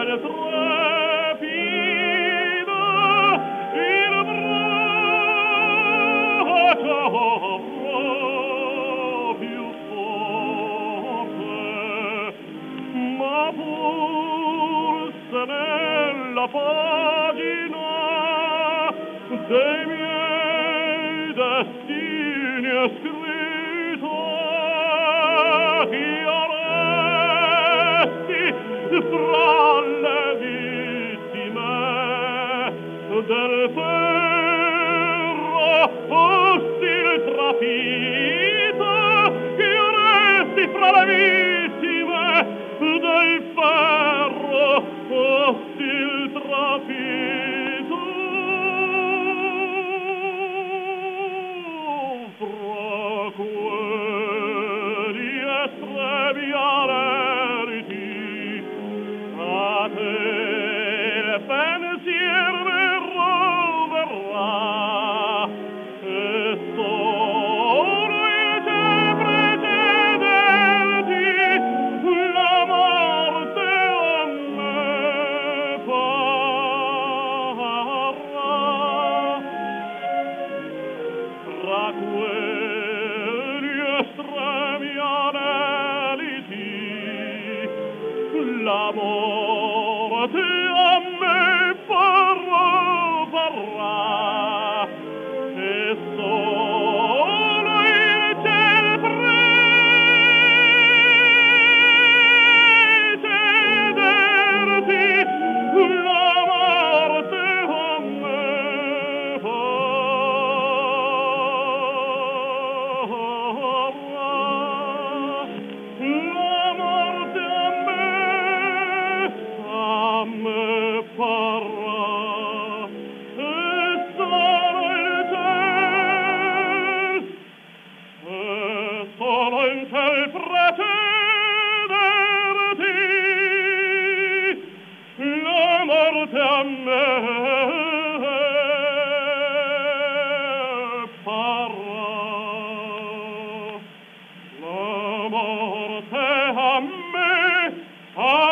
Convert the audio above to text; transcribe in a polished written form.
nella pagina dei miei destini è scritto che io resti fra le vittime del ferro ostil trafitto, che io resti fra le vittime del ferro ostil trafitto. Fra quelli estremi alerti a te il pensier verrà e solo il te precedenti la morte a me parrà. Tra quelli estremi aneliti la morte a me parrà e solo il ciel precederti la morte a me parrà. La morte a me parrà e solo in ciel precederti la morte a me parrà. La morte a me parrà.